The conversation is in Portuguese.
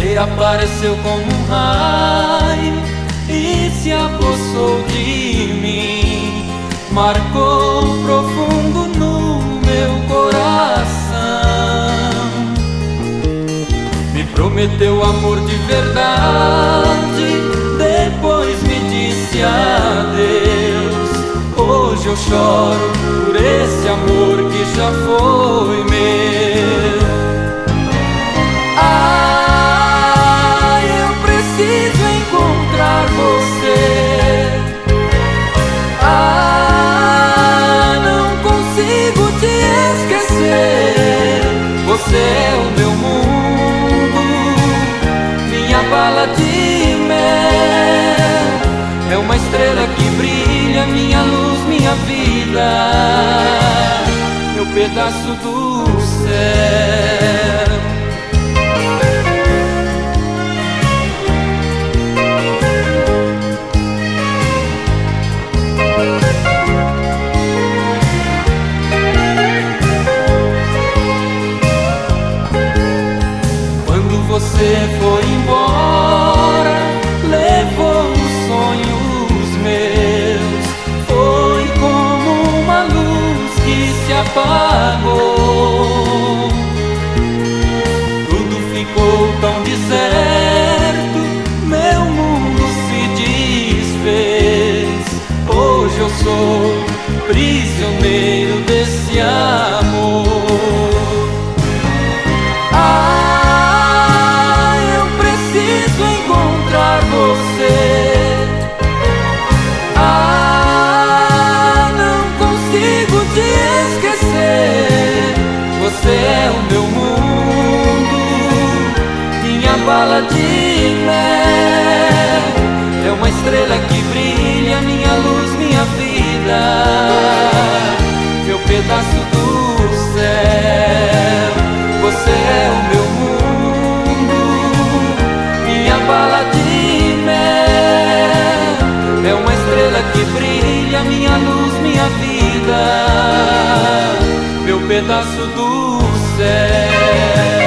Você apareceu como um raio e se apossou de mim, marcou profundo no meu coração. Me prometeu amor de verdade, depois me disse adeus. Hoje eu choro por esse amor que já foi meu. Ah, eu preciso encontrar você. Ah, não consigo te esquecer. Você é o meu mundo, minha bala de mel. É uma estrela que brilha, minha luz, minha vida, meu pedaço do céu. Você foi embora, levou os sonhos meus. Foi como uma luz que se apagou. Tudo ficou tão deserto, meu mundo se desfez. Hoje eu sou prisioneiro desse amor. Você é o meu mundo, minha bala de mel. É uma estrela que brilha, minha luz, minha vida, meu pedaço do céu. Você é o meu mundo, minha bala de mel. É uma estrela que brilha, minha luz, minha vida, meu pedaço do céu.